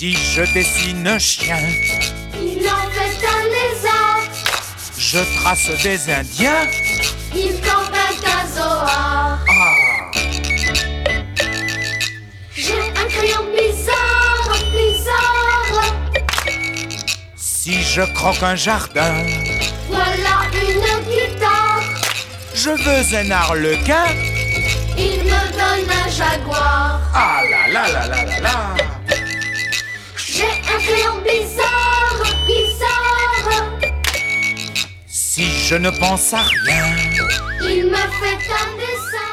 Si je dessine un chien, il en fait un lézard. je trace des Indiens. Il campe un casoar. J'ai un crayon bizarre, bizarre. Si je croque un jardin, Voilà une guitare. je veux un arlequin. Il me donne un jaguar. Ah là là là là là là. J'ai un crayon bizarre, bizarre. Si je ne pense à rien, Il me fait un dessin.